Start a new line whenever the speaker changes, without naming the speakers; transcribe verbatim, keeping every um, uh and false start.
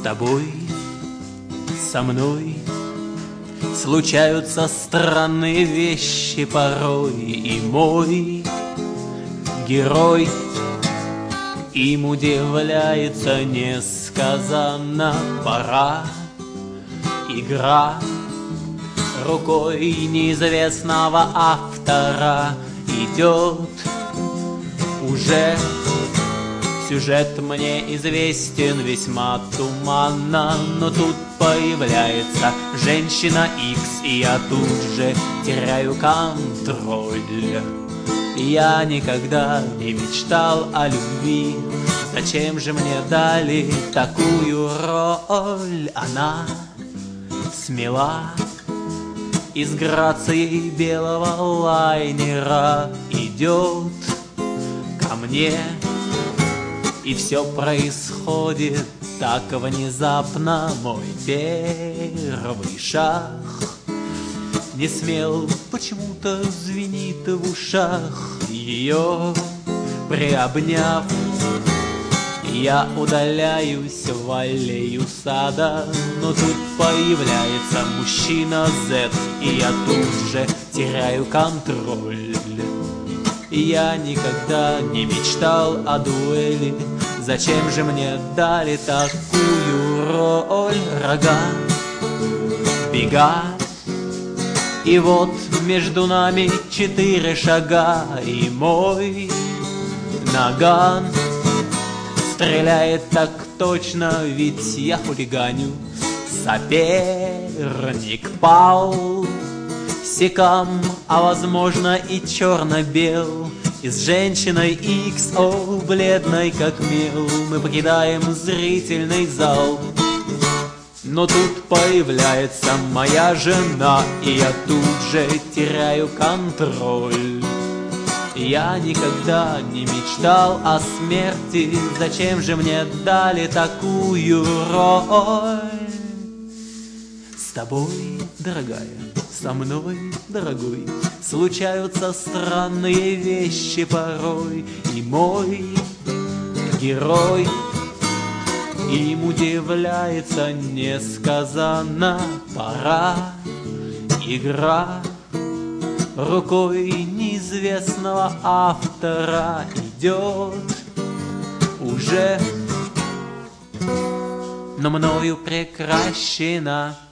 тобой, со мной случаются странные вещи порой, и мой герой им удивляется несказанно. Пора, игра рукой неизвестного автора идет уже. Сюжет мне известен весьма туманно, но тут появляется женщина Икс, и я тут же теряю контроль. Я никогда не мечтал о любви, зачем же мне дали такую роль? Она смела и с грацией белого лайнера идет ко мне. И все происходит так внезапно. Мой первый шаг не смел, почему-то звенит в ушах. Ее приобняв, я удаляюсь в аллею сада, но тут появляется мужчина Z, и я тут же теряю контроль. Я никогда не мечтал о дуэли, зачем же мне дали такую роль? Рога, бега, и вот между нами четыре шага, и мой наган стреляет так точно, ведь я хулиганю. Соперник пал секам, а возможно и черно-бел. И с женщиной Икс, о, бледной как мел, мы покидаем зрительный зал. Но тут появляется моя жена, и я тут же теряю контроль. Я никогда не мечтал о смерти, зачем же мне дали такую роль? С тобой, дорогая, со мной, дорогой, случаются странные вещи порой, и мой герой им удивляется несказанно. Пора, игра рукой неизвестного автора идет уже, но мною прекращена.